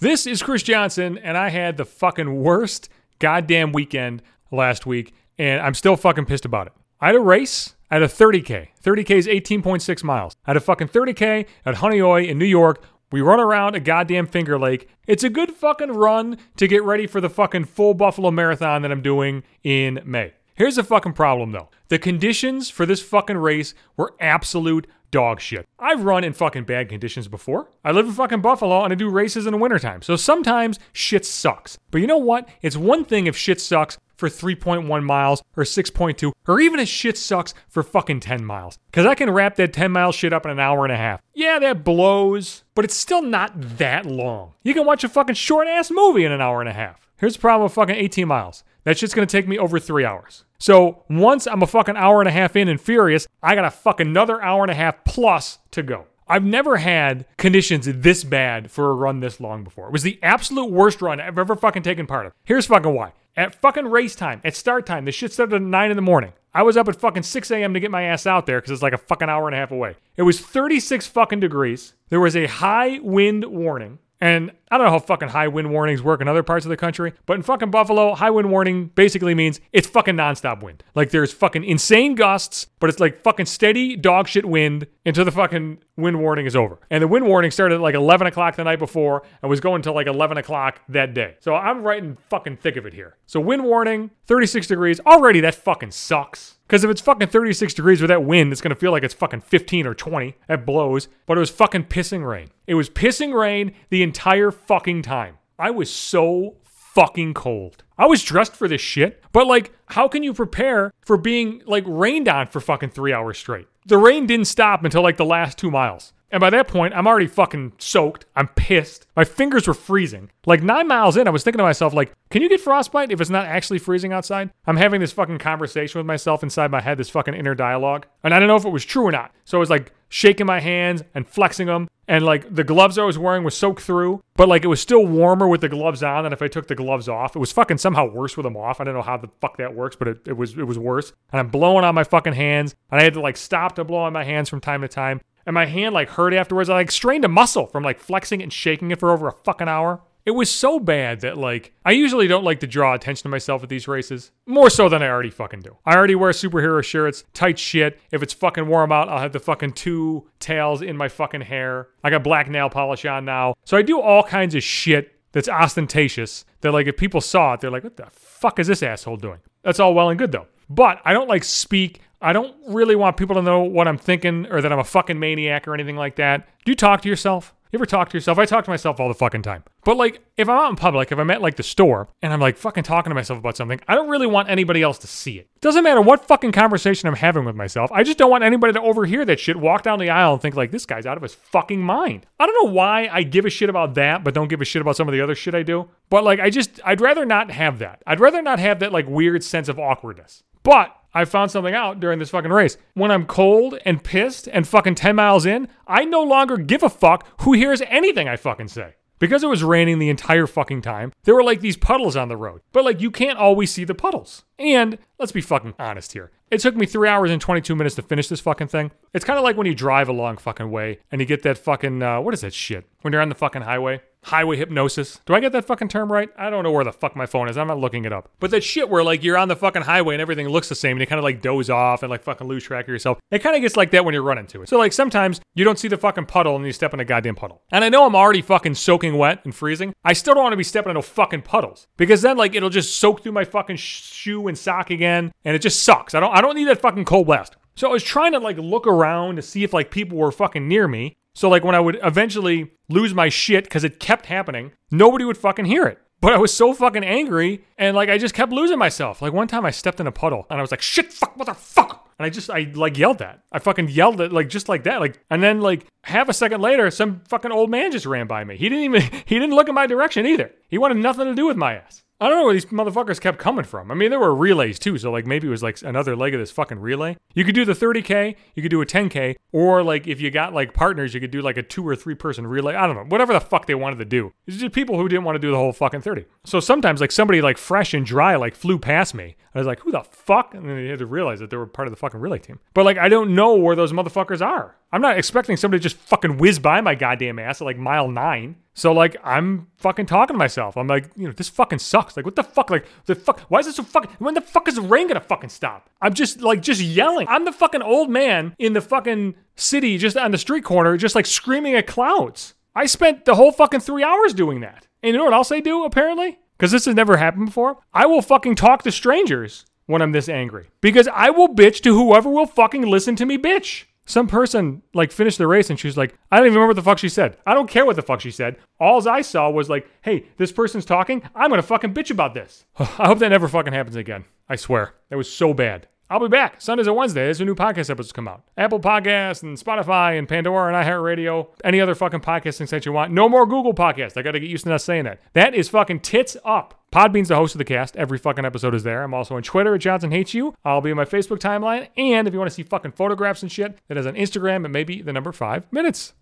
This is Chris Johnson, and I had the fucking worst goddamn weekend last week, and I'm still fucking pissed about it. I had a race. I had a 30K. 30K is 18.6 miles. I had a fucking 30K at Honeoye in New York. We run around a goddamn Finger Lake. It's a good fucking run to get ready for the fucking full Buffalo Marathon that I'm doing in May. Here's the fucking problem, though. The conditions for this fucking race were absolute dog shit. I've run in fucking bad conditions before. I live in fucking Buffalo and I do races in the wintertime. So sometimes shit sucks. But you know what? It's one thing if shit sucks for 3.1 miles or 6.2 or even if shit sucks for fucking 10 miles. Because I can wrap that 10-mile shit up in an hour and a half. Yeah, that blows, but it's still not that long. You can watch a fucking short-ass movie in an hour and a half. Here's the problem with fucking 18 miles. That shit's going to take me over 3 hours. So once I'm a fucking hour and a half in and furious, I got a fucking another hour and a half plus to go. I've never had conditions this bad for a run this long before. It was the absolute worst run I've ever fucking taken part of. Here's fucking why. At fucking race time, at start time, this shit started at 9 in the morning. I was up at fucking 6 a.m. to get my ass out there because it's like a fucking hour and a half away. It was 36 fucking degrees. There was a high wind warning. And I don't know how fucking high wind warnings work in other parts of the country, but in fucking Buffalo, high wind warning basically means it's fucking nonstop wind. Like there's fucking insane gusts, but it's like fucking steady dog shit wind until the fucking wind warning is over. And the wind warning started at like 11 o'clock the night before and was going until like 11 o'clock that day. So I'm right in fucking thick of it here. So wind warning, 36 degrees. Already that fucking sucks. Because if it's fucking 36 degrees with that wind, it's going to feel like it's fucking 15 or 20. That blows. But it was fucking pissing rain. It was pissing rain the entire fucking time. I was so fucking cold. I was dressed for this shit. But like, how can you prepare for being like rained on for fucking 3 hours straight? The rain didn't stop until like the last 2 miles. And by that point, I'm already fucking soaked. I'm pissed. My fingers were freezing. Like 9 miles in, I was thinking to myself, like, can you get frostbite if it's not actually freezing outside? I'm having this fucking conversation with myself inside my head, this fucking inner dialogue. And I don't know if it was true or not. So I was like shaking my hands and flexing them. And like the gloves I was wearing was soaked through. But like it was still warmer with the gloves on than if I took the gloves off. It was fucking somehow worse with them off. I don't know how the fuck that works, but it was worse. And I'm blowing on my fucking hands. And I had to like stop to blow on my hands from time to time. And my hand like hurt afterwards. I like strained a muscle from like flexing it and shaking it for over a fucking hour. It was so bad that like, I usually don't like to draw attention to myself at these races. More so than I already fucking do. I already wear superhero shirts, tight shit. If it's fucking warm out, I'll have the fucking 2 tails in my fucking hair. I got black nail polish on now. So I do all kinds of shit that's ostentatious. That like, if people saw it, they're like, what the fuck is this asshole doing? That's all well and good though. But I don't like speak. I don't really want people to know what I'm thinking or that I'm a fucking maniac or anything like that. Do you talk to yourself? You ever talk to yourself? I talk to myself all the fucking time. But like, if I'm out in public, if I'm at like the store and I'm like fucking talking to myself about something, I don't really want anybody else to see it. Doesn't matter what fucking conversation I'm having with myself. I just don't want anybody to overhear that shit, walk down the aisle and think like, this guy's out of his fucking mind. I don't know why I give a shit about that, but don't give a shit about some of the other shit I do. But like, I'd rather not have that. I'd rather not have that like weird sense of awkwardness. But I found something out during this fucking race. When I'm cold and pissed and fucking 10 miles in, I no longer give a fuck who hears anything I fucking say. Because it was raining the entire fucking time, there were like these puddles on the road. But like, you can't always see the puddles. And let's be fucking honest here. It took me 3 hours and 22 minutes to finish this fucking thing. It's kind of like when you drive a long fucking way and you get that fucking, what is that shit? When you're on the fucking highway? Highway hypnosis. Do I get that fucking term right? I don't know where the fuck my phone is. I'm not looking it up. But that shit where like you're on the fucking highway and everything looks the same and you kind of like doze off and like fucking lose track of yourself. It kind of gets like that when you're running to it. So like sometimes you don't see the fucking puddle and you step in a goddamn puddle. And I know I'm already fucking soaking wet and freezing. I still don't want to be stepping into fucking puddles because then like it'll just soak through my fucking shoe and sock again and it just sucks. I don't need that fucking cold blast. So I was trying to like look around to see if like people were fucking near me. So like when I would eventually lose my shit because it kept happening, nobody would fucking hear it. But I was so fucking angry and like I just kept losing myself. Like one time I stepped in a puddle and I was like, shit, fuck, motherfucker. And I like yelled that. I fucking yelled it like just like that. Like, and then like half a second later, some fucking old man just ran by me. He didn't look in my direction either. He wanted nothing to do with my ass. I don't know where these motherfuckers kept coming from. I mean, there were relays too, so like maybe it was like another leg of this fucking relay. You could do the 30K, you could do a 10K, or like if you got like partners, you could do like a 2 or 3 person relay. I don't know, whatever the fuck they wanted to do. It's just people who didn't want to do the whole fucking 30. So sometimes like somebody like fresh and dry like flew past me. I was like, who the fuck? And then you had to realize that they were part of the fucking relay team. But like, I don't know where those motherfuckers are. I'm not expecting somebody to just fucking whiz by my goddamn ass at like mile 9. So, like, I'm fucking talking to myself. I'm like, this fucking sucks. Like, what the fuck? Like, why is this so fucking, when the fuck is the rain gonna fucking stop? I'm just yelling. I'm the fucking old man in the fucking city, just on the street corner, just like screaming at clouds. I spent the whole fucking 3 hours doing that. And you know what else I do, apparently? Because this has never happened before. I will fucking talk to strangers when I'm this angry. Because I will bitch to whoever will fucking listen to me bitch. Some person, like, finished the race and she was like, I don't even remember what the fuck she said. I don't care what the fuck she said. All I saw was like, hey, this person's talking. I'm going to fucking bitch about this. I hope that never fucking happens again. I swear. That was so bad. I'll be back Sundays and Wednesdays when new podcast episodes come out. Apple Podcasts and Spotify and Pandora and iHeartRadio. Any other fucking podcasting site you want. No more Google Podcasts. I got to get used to not saying that. That is fucking tits up. Podbean's the host of the cast. Every fucking episode is there. I'm also on Twitter at Johnson Hates You. I'll be on my Facebook timeline. And if you want to see fucking photographs and shit, that is on Instagram at maybe the number 5 minutes.